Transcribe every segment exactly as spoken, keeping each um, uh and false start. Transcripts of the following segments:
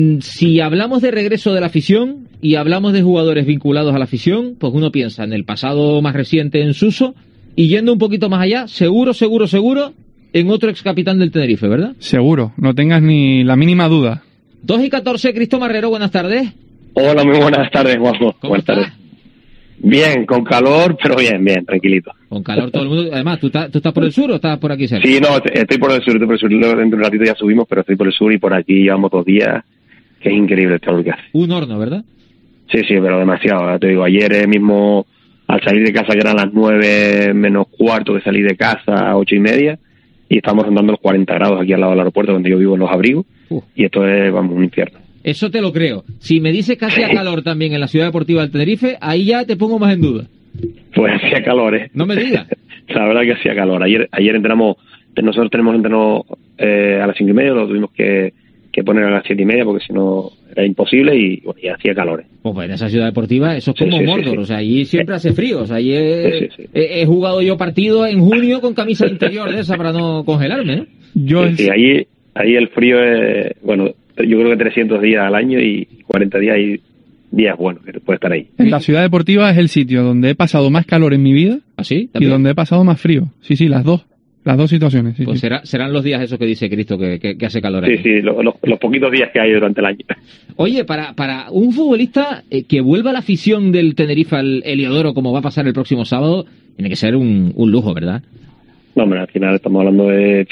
Si hablamos de regreso de la afición y hablamos de jugadores vinculados a la afición, pues uno piensa en el pasado más reciente en Suso y yendo un poquito más allá, seguro, seguro, seguro, en otro ex capitán del Tenerife, ¿verdad? Seguro, no tengas ni la mínima duda. dos y catorce, Cristo Marrero, buenas tardes. Hola, muy buenas tardes, Juanjo. ¿Cómo buenas estás? tardes. Bien, con calor, pero bien, bien, tranquilito. Con calor todo el mundo. Además, ¿tú estás, ¿tú estás por el sur o estás por aquí cerca? Sí, no, estoy por el sur, estoy por el sur. Luego dentro de un ratito ya subimos, pero estoy por el sur y por aquí llevamos dos días, que es increíble el calor que hace. Un horno, ¿verdad? Sí, sí, pero demasiado. Te digo, ayer mismo, al salir de casa, que eran las nueve menos cuarto, que salí de casa a ocho y media, y estamos rondando los cuarenta grados aquí al lado del aeropuerto, donde yo vivo en Los Abrigos, uh. y esto es, vamos, un infierno. Eso te lo creo. Si me dices que hacía calor también en la ciudad deportiva del Tenerife, ahí ya te pongo más en duda. Pues hacía calor, ¿eh? No me digas. La verdad que hacía calor. Ayer ayer entrenamos, nosotros tenemos entreno eh, a las cinco y media, lo tuvimos que, que poner a las siete y media porque si no era imposible y, bueno, y hacía calor, ¿eh? Pues en esa ciudad deportiva eso es como sí, sí, Mordor, sí, sí. O sea, allí siempre hace frío. O sea, allí he, sí, sí, sí. He, he jugado yo partidos en junio con camisa interior de esa para no congelarme, ¿no? Yo sí, sí, ahí, ahí el frío es, bueno, yo creo que trescientos días al año y cuarenta días y días buenos que puede estar ahí. La ciudad deportiva es el sitio donde he pasado más calor en mi vida. ¿Ah, sí? Y ¿También? donde he pasado más frío. Sí, sí, las dos. Las dos situaciones. Sí, pues sí. Será, serán los días esos que dice Cristo que, que, que hace calor Sí, aquí. sí, lo, lo, los poquitos días que hay durante el año. Oye, para, para un futbolista eh, que vuelva a la afición del Tenerife al Heliodoro como va a pasar el próximo sábado, tiene que ser un, un lujo, ¿verdad? No, hombre, al final estamos hablando de...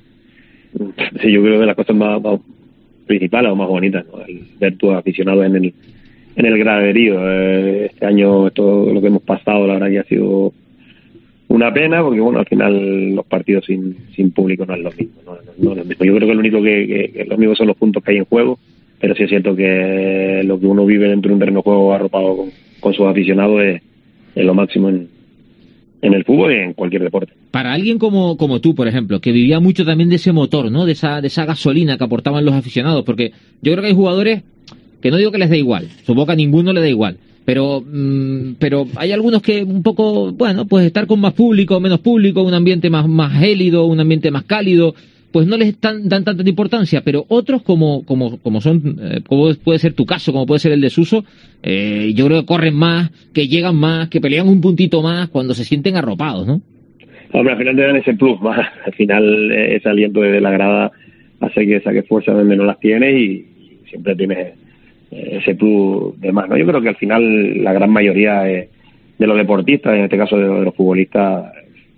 Sí, yo creo que las cosas más, más principales o más bonitas, ¿no? El ver tus aficionados en el en el graderío. Eh, este año todo lo que hemos pasado, la verdad que ha sido una pena, porque bueno, al final los partidos sin sin público no es lo mismo, no, no, no es lo mismo. Yo creo que lo único que, que, que lo único son los puntos que hay en juego, pero sí es cierto que lo que uno vive dentro de un terreno de juego arropado con, con sus aficionados es, es lo máximo en, en el fútbol y en cualquier deporte. Para alguien como como tú, por ejemplo, que vivía mucho también de ese motor, ¿no? De esa de esa gasolina que aportaban los aficionados, porque yo creo que hay jugadores que no digo que les dé igual, supongo que a ninguno le da igual, pero mmm, pero hay algunos que un poco, bueno, pues estar con más público, menos público, un ambiente más más gélido, un ambiente más cálido, pues no les dan, dan tanta importancia, pero otros como como como son, eh, como puede ser tu caso, como puede ser el de Suso, eh, yo creo que corren más, que llegan más, que pelean un puntito más cuando se sienten arropados, ¿no? Hombre, al final te dan ese plus más, al final eh, ese aliento de la grada hace que saques fuerza donde no las tienes y siempre tienes ese plus de más, ¿no? Yo creo que al final la gran mayoría de, de los deportistas, en este caso de, de los futbolistas,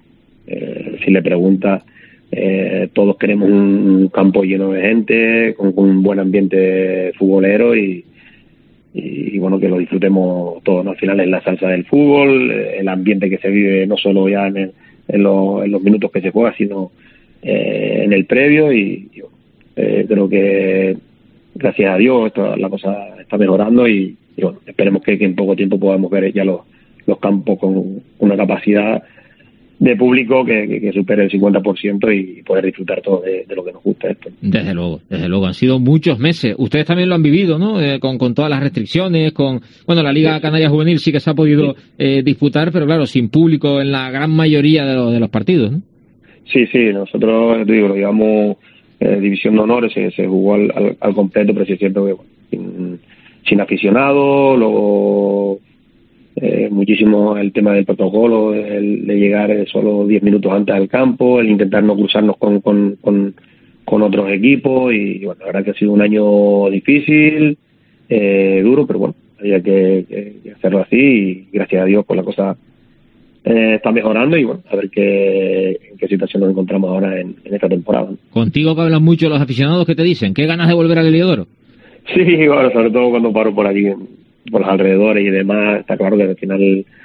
eh, si le preguntas, eh, todos queremos un campo lleno de gente, con, con un buen ambiente futbolero y, y, y bueno, que lo disfrutemos todos, ¿no? Al final es la salsa del fútbol, el ambiente que se vive no solo ya en, el, en, lo, en los minutos que se juega, sino eh, en el previo y, y eh, creo que gracias a Dios esto, la cosa está mejorando y, y bueno, esperemos que, que en poco tiempo podamos ver ya los, los campos con una capacidad de público que, que, que supere el cincuenta por ciento y poder disfrutar todo de, de lo que nos gusta esto. Desde luego, desde luego, han sido muchos meses. Ustedes también lo han vivido, ¿no? Eh, con, con todas las restricciones, con, bueno, la Liga Canaria Juvenil sí que se ha podido sí. eh, disputar, pero claro, sin público en la gran mayoría de los, de los partidos, ¿no? Sí, sí, nosotros, te digo, lo llevamos Eh, división de honores, se, se jugó al, al, al completo, pero sí es cierto que bueno, sin, sin aficionado, luego eh, muchísimo el tema del protocolo, el de llegar solo diez minutos antes al campo, el intentar no cruzarnos con, con, con, con otros equipos y, y bueno, la verdad que ha sido un año difícil, eh, duro, pero bueno, había que, que, que hacerlo así y gracias a Dios pues la cosa Eh, está mejorando y bueno, a ver qué, en qué situación nos encontramos ahora en, en esta temporada. Contigo que hablan mucho los aficionados, ¿qué te dicen? ¿Qué ganas de volver al Heliodoro? Sí, bueno, sobre todo cuando paro por aquí, por los alrededores y demás, está claro que al final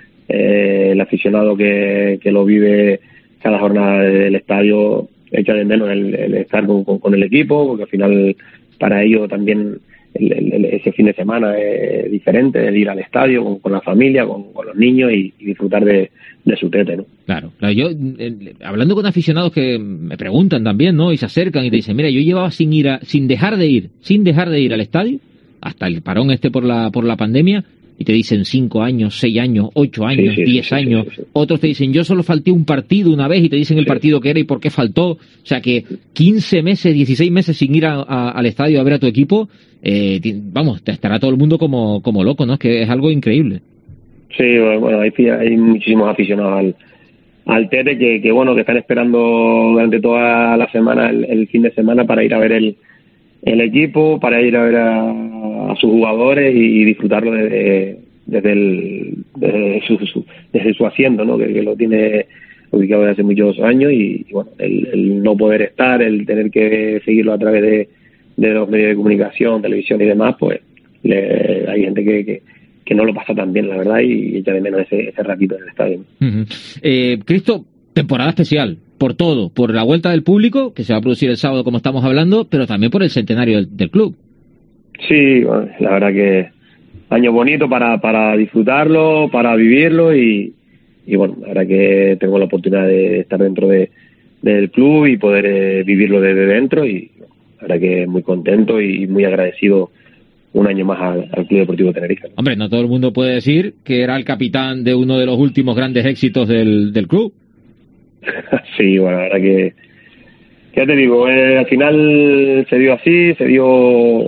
eh, el aficionado que, que lo vive cada jornada del estadio echa de menos el, el estar con, con, con el equipo, porque al final para ellos también El, el, ese fin de semana es diferente, el ir al estadio con, con la familia, con, con los niños y, y disfrutar de, de su tete, ¿no? Claro, claro. Yo, eh, hablando con aficionados que me preguntan también, ¿no? Y se acercan y te dicen, mira, yo llevaba sin ir, a, sin dejar de ir, sin dejar de ir al estadio, hasta el parón este por la por la pandemia, y te dicen cinco años, seis años, ocho años, sí, sí, diez sí, años. sí, sí, sí. Otros te dicen, yo solo falté un partido una vez y te dicen el Sí. partido que era y por qué faltó. O sea que quince meses, dieciséis meses sin ir a, a, al estadio a ver a tu equipo, eh, vamos, te estará todo el mundo como, como loco, ¿no? Es que es algo increíble. Sí, bueno, hay, hay muchísimos aficionados al, al Tete que, que, bueno, que están esperando durante toda la semana, el, el fin de semana, para ir a ver el, el equipo, para ir a ver a, a sus jugadores y, y disfrutarlo desde, desde, el, desde, su, su, desde su asiento, ¿no? Que, que lo tiene ubicado desde hace muchos años y, y bueno, el, el no poder estar, el tener que seguirlo a través de, de los medios de comunicación, televisión y demás, pues le, hay gente que, que que no lo pasa tan bien, la verdad, y echa de menos ese, ese ratito en el estadio. Uh-huh. Eh, Cristo, temporada especial, por todo, por la vuelta del público, que se va a producir el sábado como estamos hablando, pero también por el centenario del, del club. Sí, bueno, la verdad que año bonito para, para disfrutarlo, para vivirlo y, y bueno, la verdad que tengo la oportunidad de estar dentro de, del club y poder eh, vivirlo desde dentro y bueno, la verdad que muy contento y muy agradecido un año más al, al Club Deportivo Tenerife. Hombre, no todo el mundo puede decir que era el capitán de uno de los últimos grandes éxitos del, del club. Sí, bueno, la verdad que, ya te digo, eh, al final se dio así, se dio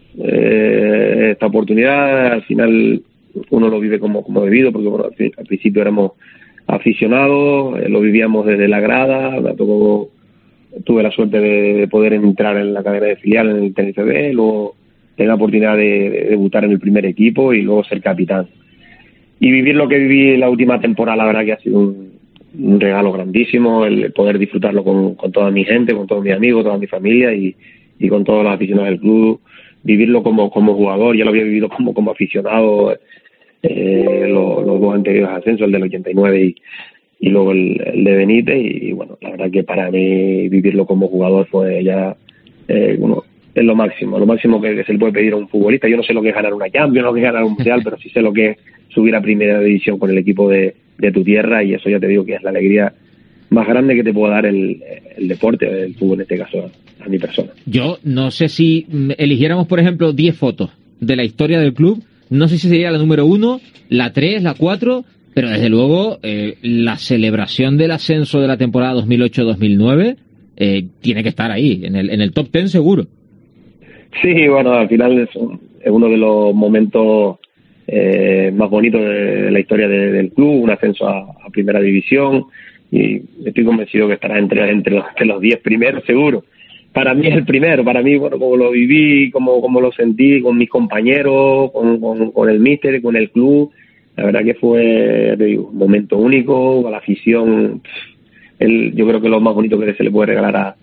eh, esta oportunidad, al final uno lo vive como, como debido, porque bueno, al, al principio éramos aficionados, eh, lo vivíamos desde la grada, me tocó, tuve la suerte de, de poder entrar en la cadena de filial en el Tenerife B, luego tener la oportunidad de, de debutar en el primer equipo y luego ser capitán. Y vivir lo que viví la última temporada, la verdad que ha sido un, un regalo grandísimo, el poder disfrutarlo con, con toda mi gente, con todos mis amigos, toda mi familia y, y con todos los aficionados del club. Vivirlo como, como jugador, ya lo había vivido como, como aficionado, eh, los, los dos anteriores ascensos, el del ochenta y nueve y, y luego el, el de Benítez. Y bueno, la verdad que para mí vivirlo como jugador fue ya... Eh, bueno, es lo máximo, lo máximo que, que se le puede pedir a un futbolista. Yo no sé lo que es ganar una Champions, no lo que es ganar un Mundial, pero sí sé lo que es subir a primera división con el equipo de, de tu tierra y eso ya te digo que es la alegría más grande que te puede dar el, el deporte, el fútbol en este caso, a, a mi persona. Yo no sé si eligiéramos, por ejemplo, diez fotos de la historia del club, no sé si sería la número uno, la tres, la cuatro, pero desde luego eh, la celebración del ascenso de la temporada dos mil ocho dos mil nueve eh, tiene que estar ahí, en el, en el top ten seguro. Sí, bueno, al final es, es uno de los momentos eh, más bonitos de, de la historia de, del club, un ascenso a, a primera división y estoy convencido que estará entre, entre los, entre los diez primeros seguro. Para mí es el primero, para mí, bueno, como lo viví, como, como lo sentí con mis compañeros, con, con, con el míster, con el club, la verdad que fue, te digo, un momento único, a la afición, el, yo creo que lo más bonito que se le puede regalar a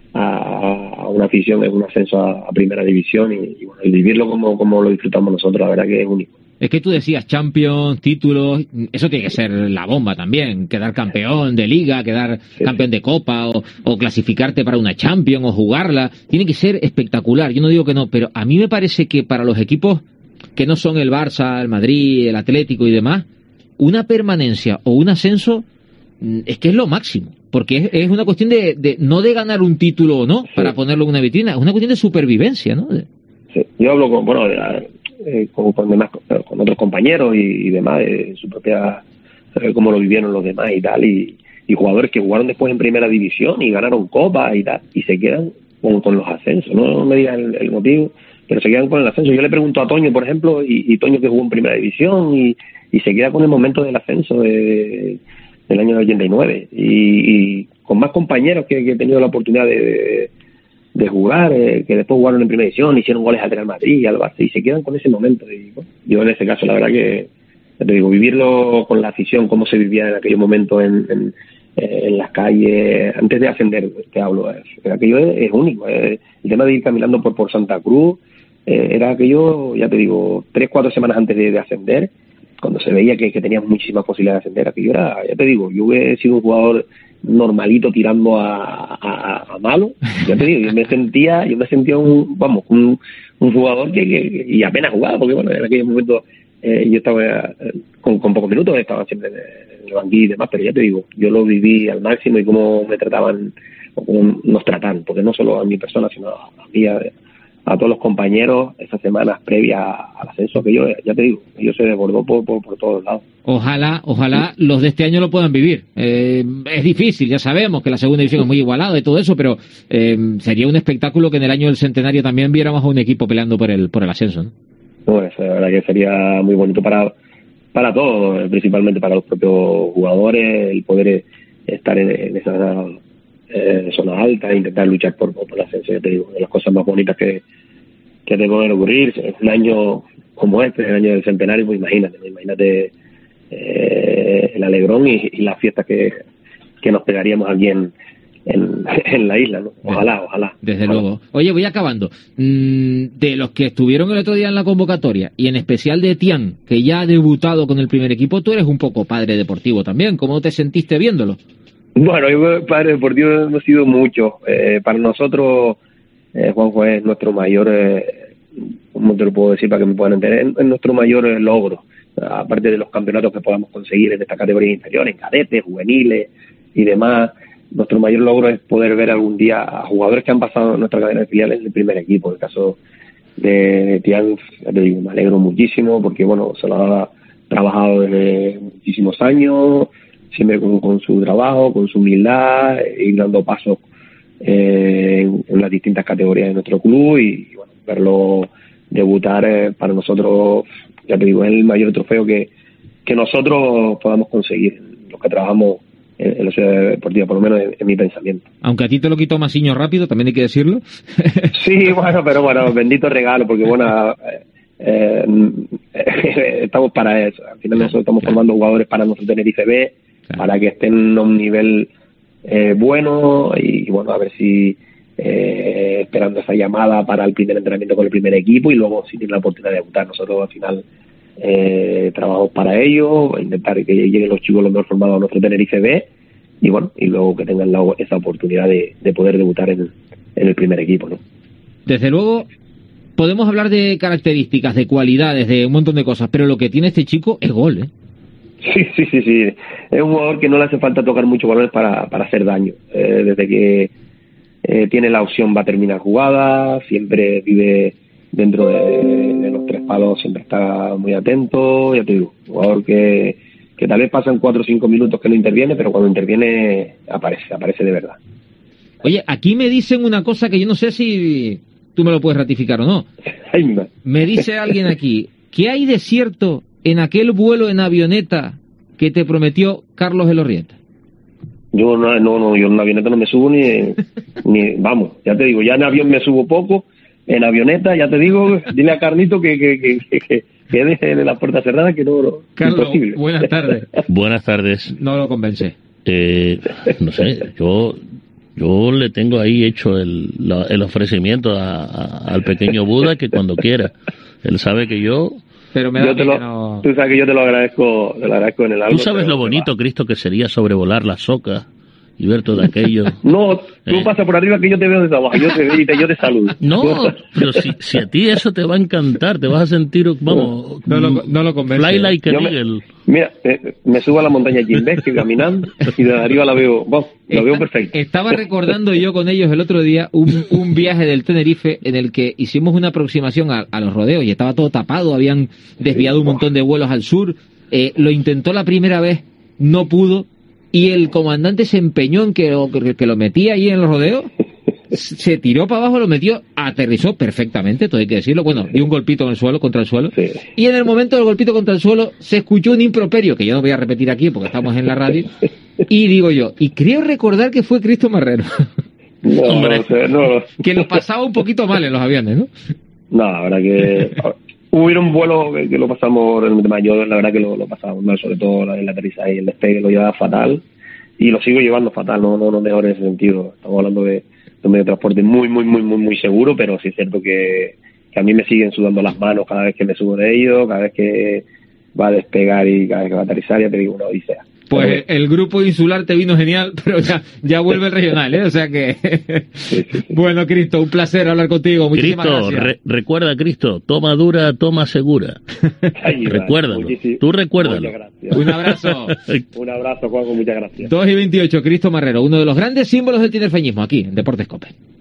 a una afición es un ascenso a, a primera división y, y bueno, el vivirlo como, como lo disfrutamos nosotros, la verdad que es único. Es que tú decías Champions, títulos, eso tiene que ser la bomba también, quedar campeón de Liga, quedar sí, campeón sí. de Copa o, o clasificarte para una Champions o jugarla, tiene que ser espectacular, yo no digo que no, pero a mí me parece que para los equipos que no son el Barça, el Madrid, el Atlético y demás, una permanencia o un ascenso es que es lo máximo. Porque es, es una cuestión de, de no de ganar un título o no, sí. para ponerlo en una vitrina, es una cuestión de supervivencia, ¿no? Sí. Yo hablo con, bueno, eh, con, con, demás, con otros compañeros y, y demás, de su propia, eh, cómo lo vivieron los demás y tal, y, y jugadores que jugaron después en primera división y ganaron copas y tal, y se quedan con, con los ascensos, no me digan el, el motivo, pero se quedan con el ascenso. Yo le pregunto a Toño, por ejemplo, y, y Toño que jugó en primera división y, y se queda con el momento del ascenso de... del año ochenta y nueve y, y con más compañeros que, que he tenido la oportunidad de, de, de jugar, eh, que después jugaron en primera división, hicieron goles al Real Madrid y al Barça y se quedan con ese momento. Y bueno, yo en ese caso la verdad que te digo, vivirlo con la afición, cómo se vivía en aquellos momentos en, en, en las calles, antes de ascender, te hablo, es, aquello es, es único, es, el tema de ir caminando por, por Santa Cruz, eh, era aquello, ya te digo, tres, cuatro semanas antes de, de ascender, cuando se veía que, que teníamos muchísimas posibilidades de ascender, aquello era, ya te digo, yo he sido un jugador normalito tirando a, a, a malo, ya te digo, yo me sentía, yo me sentía un, vamos, un, un jugador que, que, y apenas jugaba, porque bueno, en aquel momento eh, yo estaba eh, con, con pocos minutos, estaba siempre en el banquillo y demás, pero ya te digo, yo lo viví al máximo y cómo me trataban, o cómo nos tratan, porque no solo a mi persona, sino a, a mí, a, a todos los compañeros esas semanas previas al ascenso, que yo, ya te digo, ellos se desbordó por, por, por todos lados. Ojalá, ojalá los de este año lo puedan vivir. Eh, es difícil, ya sabemos que la segunda división es muy igualada y todo eso, pero eh, sería un espectáculo que en el año del centenario también viéramos a un equipo peleando por el por el ascenso, ¿no? Pues la verdad que sería muy bonito para para todos, principalmente para los propios jugadores, el poder estar en, en esa eh, zona alta e intentar luchar por, por el ascenso. Ya te digo, de las cosas más bonitas que, que te pueden ocurrir en un año como este, el año del centenario, pues imagínate, imagínate eh, el alegrón y, y las fiestas que, que nos pegaríamos aquí en En, en la isla, ¿no? Ojalá, ojalá. Desde ojalá. luego. Oye, voy acabando. Mm, de los que estuvieron el otro día en la convocatoria, y en especial de Tian, que ya ha debutado con el primer equipo, tú eres un poco padre deportivo también. ¿Cómo te sentiste viéndolo? Bueno, yo padre deportivo hemos sido muchos. Eh, para nosotros, eh, Juanjo es nuestro mayor, eh, ¿cómo te lo puedo decir para que me puedan entender? Es, es nuestro mayor eh, logro. Aparte de los campeonatos que podamos conseguir en esta categoría inferior, en cadetes, juveniles y demás. Nuestro mayor logro es poder ver algún día a jugadores que han pasado en nuestra cadena de filiales en el primer equipo. En el caso de Tian, ya te digo, me alegro muchísimo porque, bueno, se lo ha trabajado desde muchísimos años, siempre con, con su trabajo, con su humildad, ir dando pasos eh, en, en las distintas categorías de nuestro club y, bueno, verlo debutar eh, para nosotros, ya te digo, es el mayor trofeo que, que nosotros podamos conseguir, los que trabajamos en la ciudad deportiva, por lo menos en, en mi pensamiento. Aunque a ti te lo quitó Masiño rápido, también hay que decirlo. Sí, bueno, pero bueno, bendito regalo, porque bueno, eh, eh, estamos para eso. Al final nosotros estamos claro. formando jugadores para nuestro Tenerife B, claro. para que estén a un nivel eh, bueno y, y bueno, a ver si eh, esperando esa llamada para el primer entrenamiento con el primer equipo y luego si tienen la oportunidad de debutar. Nosotros al final Eh, trabajamos para ello, intentar que lleguen los chicos lo mejor formados a nuestro Tenerife B y bueno, y luego que tengan la, esa oportunidad de, de poder debutar en, en el primer equipo, ¿no? Desde luego podemos hablar de características, de cualidades, de un montón de cosas, pero lo que tiene este chico es gol, ¿eh? Sí, sí, sí, sí. Es un jugador que no le hace falta tocar muchos balones para, para hacer daño. Eh, desde que eh, tiene la opción va a terminar jugada, siempre vive dentro de, de los tres palos, siempre está muy atento, ya te digo, un jugador que, que tal vez pasan cuatro o cinco minutos que no interviene, pero cuando interviene aparece, aparece de verdad. Oye, aquí me dicen una cosa que yo no sé si tú me lo puedes ratificar o no. Me dice alguien aquí, ¿qué hay de cierto en aquel vuelo en avioneta que te prometió Carlos Elorrieta? Yo no, no, no, yo en avioneta no me subo ni, ni, vamos, ya te digo, ya en avión me subo poco. En avioneta, ya te digo, dile a Carlito que, que, que, que, que deje la puerta cerrada, que no, no Carlos, imposible. Buenas tardes. Buenas tardes. No lo convence. Eh, no sé, yo yo le tengo ahí hecho el, la, el ofrecimiento a, a, al pequeño Buda que cuando quiera. Él sabe que yo... Pero me da yo te lo, no... Tú sabes que yo te lo agradezco, te lo agradezco en el alma. Tú sabes lo bonito, Cristo, que sería sobrevolar la soca y ver todo aquello. No, tú eh. pasas por arriba que yo te veo desde abajo, yo te veo y te, yo te saludo. No, pero si, si a ti eso te va a encantar, te vas a sentir, vamos, no, no, lo, no lo convence. Fly like an me, eagle. Mira, eh, me subo a la montaña Jimbes, caminando, y de arriba la veo, wow, la veo perfecta. Estaba recordando yo con ellos el otro día un, un viaje del Tenerife en el que hicimos una aproximación a, a los rodeos y estaba todo tapado, habían desviado un montón de vuelos al sur, eh, lo intentó la primera vez, no pudo, y el comandante se empeñó en que lo, que lo metía ahí en los rodeos, se tiró para abajo, lo metió, aterrizó perfectamente, todo hay que decirlo, bueno, dio un golpito en el suelo, contra el suelo, sí. Y en el momento del golpito contra el suelo se escuchó un improperio, que yo no voy a repetir aquí porque estamos en la radio, y digo yo, y creo recordar que fue Cristo Marrero, no, Hombre. No, no. que lo pasaba un poquito mal en los aviones, ¿no? No, la verdad que... Hubieron vuelos que, que lo pasamos realmente mal, yo la verdad que lo, lo pasamos mal, sobre todo el aterrizaje y el despegue lo llevaba fatal y lo sigo llevando fatal, no no no mejor en ese sentido. Estamos hablando de, de un medio de transporte muy muy muy muy muy seguro, pero sí es cierto que, que a mí me siguen sudando las manos cada vez que me subo de ellos, cada vez que va a despegar y cada vez que va a aterrizar, ya te digo, una odisea. Pues el grupo insular te vino genial, pero ya, ya vuelve el regional, ¿eh? O sea que... Sí, sí, sí. Bueno, Cristo, un placer hablar contigo. Muchísimas Cristo, gracias. Re recuerda, Cristo, toma dura, toma segura. Ay, Recuérdalo. Muchísimo. Tú recuérdalo. Muchas gracias. Un abrazo. Un abrazo, Juanjo, muchas gracias. dos y veintiocho, Cristo Marrero, uno de los grandes símbolos del tinerfeñismo aquí, en Deportes Cope.